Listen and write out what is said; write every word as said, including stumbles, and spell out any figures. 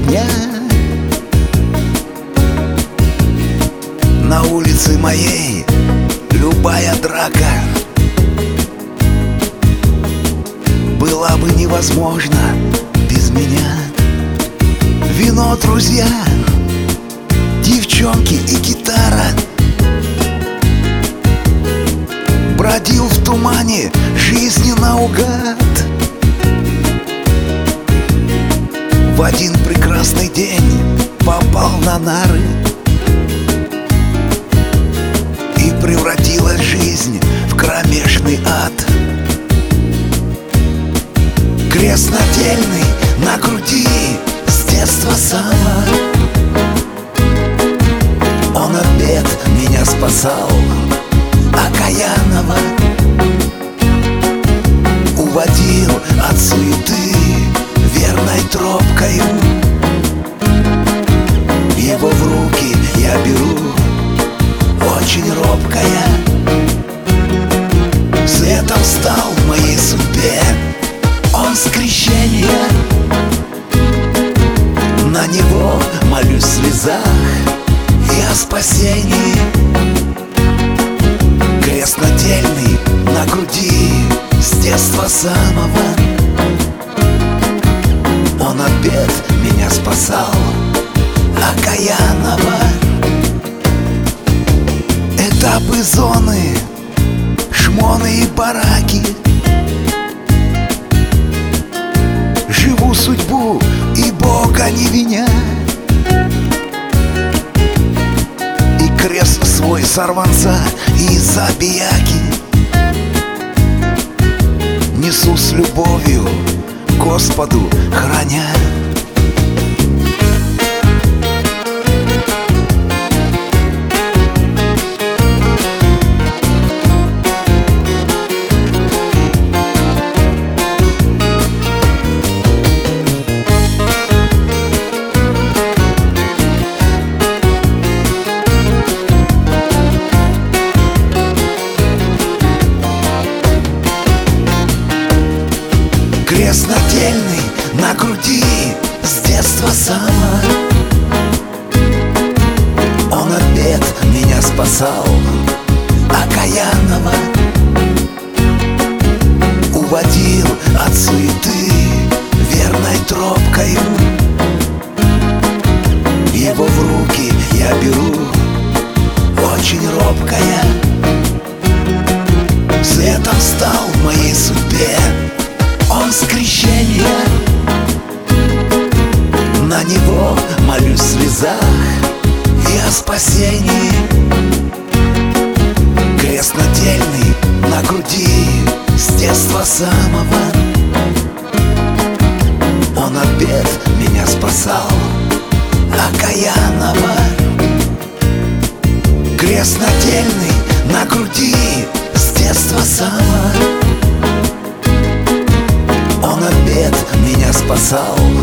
дня. На улице моей любая драка была бы невозможна без меня. Вино, друзья, девчонки и гитара. Бродил в тумане жизни наугад. В один прекрасный день попал на нары, и превратилась жизнь в кромешный ад. Крест нательный на груди с детства самого, он от бед меня спасал окаянного, уводил от суеты верной тропкою. Его в руки я беру, очень робкая. Светом стал в моей судьбе он с крещения. На него молюсь в слезах и о спасении. Крест нательный на груди с детства самого, он от бед меня спасал окаянного. Этапы зоны, шмоны и бараки. Живу судьбу и Бога не виня, и крест свой сорванца и забияки несу с любовью Господу храня. Крест нательный на груди с детства самого, он от бед меня спасал окаянного, уводил от суеты верной тропкою. Его в руки я беру, очень робкая. Светом стал в моей судьбе он с крещения. На него молюсь в слезах и о спасении. Крест нательный на груди с детства самого, он от бед меня спасал окаянного. Крест нательный на груди с детства самого, он от бед меня спасал